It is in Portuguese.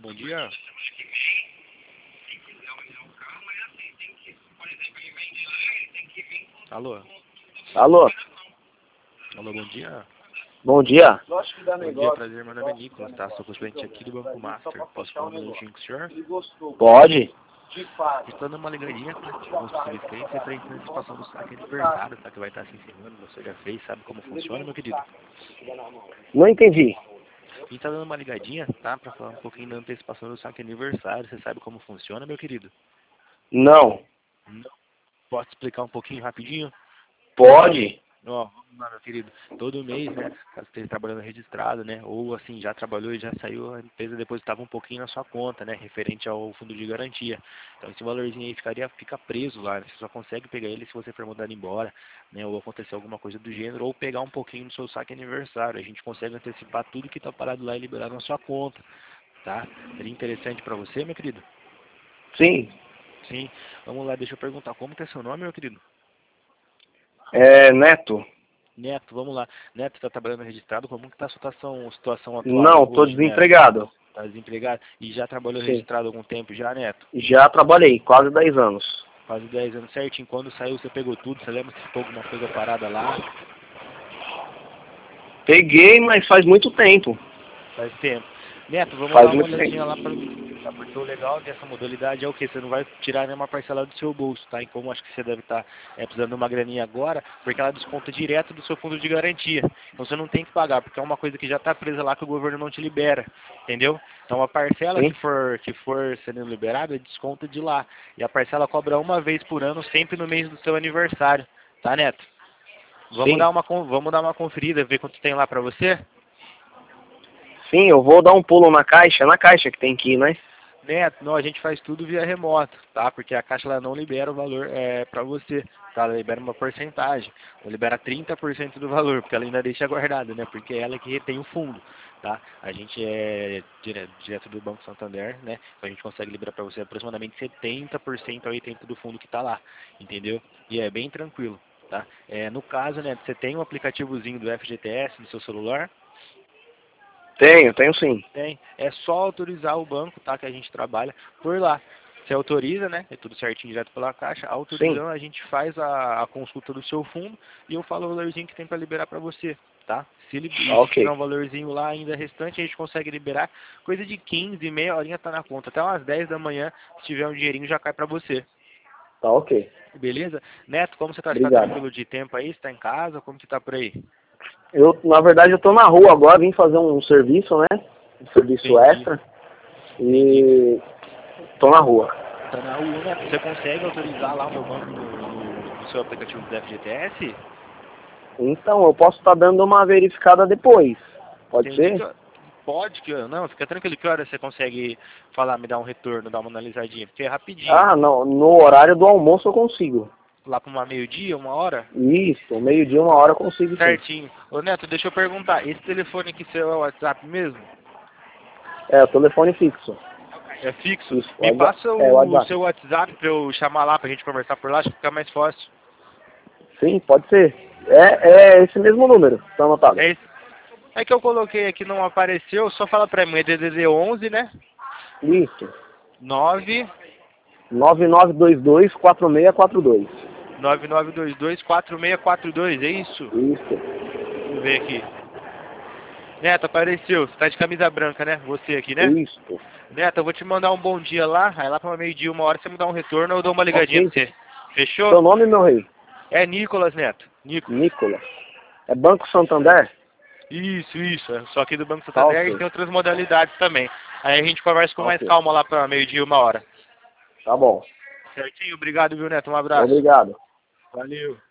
bom dia. Alô? Alô? Alô, bom dia. Bom dia. Bom dia, prazer, meu nome é Nicolas, tá? Sou consulente aqui do Banco Master. Posso falar um minutinho com o senhor? Pode? Estou dando uma ligadinha para os possíveis clientes referente à antecipação do saque aniversário, tá? Que vai estar se encerrando, você já fez, sabe como funciona, meu querido? Não entendi. A gente tá dando uma ligadinha, tá? Para falar um pouquinho da antecipação do saque aniversário, você sabe como funciona, meu querido? Não. Não. Posso explicar um pouquinho rapidinho? Pode? Ó, vamos lá, meu querido. Todo mês, né, caso esteja trabalhando registrado, né, ou assim, já trabalhou e já saiu, a empresa depositava um pouquinho na sua conta, né, referente ao fundo de garantia. Então esse valorzinho aí fica preso lá, né, você só consegue pegar ele se você for mandado embora, né, ou acontecer alguma coisa do gênero, ou pegar um pouquinho do seu saque aniversário. A gente consegue antecipar tudo que está parado lá e liberar na sua conta, tá? Seria interessante para você, meu querido? Sim. Sim. Vamos lá, deixa eu perguntar, como que é seu nome, meu querido? É Neto. Neto, vamos lá. Neto, está trabalhando registrado? Como que está a situação atual Não, tô hoje, Neto? desempregado. Está desempregado? E já trabalhou Sim. registrado há algum tempo já, Neto? Já trabalhei, quase 10 anos. Quase 10 anos certinho. Quando saiu, você pegou tudo? Você lembra se ficou alguma coisa parada lá? Peguei, mas faz muito tempo. Faz tempo. Neto, vamos Faz dar uma muito olhadinha tempo. lá para tá? Porque o legal dessa modalidade é o que? Você não vai tirar nenhuma parcela do seu bolso, tá? E como acho que você deve estar precisando de uma graninha agora, porque ela desconta direto do seu fundo de garantia. Então você não tem que pagar, porque é uma coisa que já está presa lá que o governo não te libera, entendeu? Então a parcela Sim. que for sendo liberada, desconta de lá. E a parcela cobra uma vez por ano, sempre no mês do seu aniversário, tá, Neto? Sim. Vamos dar uma conferida, ver quanto tem lá para você? Sim, eu vou dar um pulo na caixa que tem que ir, né? Neto, não, a gente faz tudo via remoto, tá? Porque a Caixa ela não libera o valor para você, tá? Ela libera uma porcentagem, ela libera 30% do valor, porque ela ainda deixa guardado, né? Porque é ela que retém o fundo, tá? A gente é direto do Banco Santander, né? Então a gente consegue liberar para você aproximadamente 70% a 80% do fundo que está lá, entendeu? E é bem tranquilo, tá? No caso, né, você tem um aplicativozinho do FGTS no seu celular? Tenho sim. Tem. É só autorizar o banco, tá? Que a gente trabalha por lá. Você autoriza, né? É tudo certinho direto pela Caixa. Sim. Autorizando, a gente faz a consulta do seu fundo e eu falo o valorzinho que tem para liberar para você, tá? Se tiver Ok. um valorzinho lá ainda restante, a gente consegue liberar. Coisa de 15, meia horinha tá na conta. Até umas 10 da manhã, se tiver um dinheirinho, já cai para você. Tá ok. Beleza? Neto, como você tá? Você tá Obrigado. tranquilo de tempo aí? Você tá em casa? Como que tá por aí? Na verdade, eu tô na rua agora, vim fazer um serviço, né? Um serviço Entendi. extra. Entendi. E tô na rua. Tá na rua, né? Você consegue autorizar lá o meu banco no seu aplicativo do FGTS? Então, eu posso estar dando uma verificada depois. Pode Entendi ser? que pode, não, fica tranquilo, que hora você consegue falar, me dar um retorno, dar uma analisadinha? Porque é rapidinho. Ah, não. No horário do almoço eu consigo. Lá para uma meio-dia, uma hora? Isso, meio-dia, 1 hora eu consigo sim. Certinho. Ô Neto, deixa eu perguntar, esse telefone aqui seu é o WhatsApp mesmo? É, o telefone fixo. É fixo? Isso, Me passa o o WhatsApp. seu WhatsApp pra eu chamar lá pra gente conversar por lá, acho que fica mais fácil. Sim, pode ser. É esse mesmo número, tá anotado. É esse. É que eu coloquei aqui, não apareceu, só fala pra mim, é DDD 11, né? Isso. 9 9922-4642. 9922-4642, é isso? Isso. Vamos ver aqui. Neto, apareceu. Você tá de camisa branca, né? Você aqui, né? Isso. Neto, eu vou te mandar um bom dia lá. Aí lá pra meio-dia, uma hora, você me dá um retorno, eu dou uma ligadinha Ok. pra você. Seu Fechou? nome, meu rei? É Nicolas, Neto. Nicolas. Nicolas. É Banco Santander? Isso, isso. É só aqui do Banco Tá Santander e ok. tem outras modalidades também. Aí a gente conversa com Tá mais ok. calma lá pra meio-dia, uma hora. Tá bom. Certinho? Obrigado, viu, Neto? Um abraço. Obrigado. Valeu.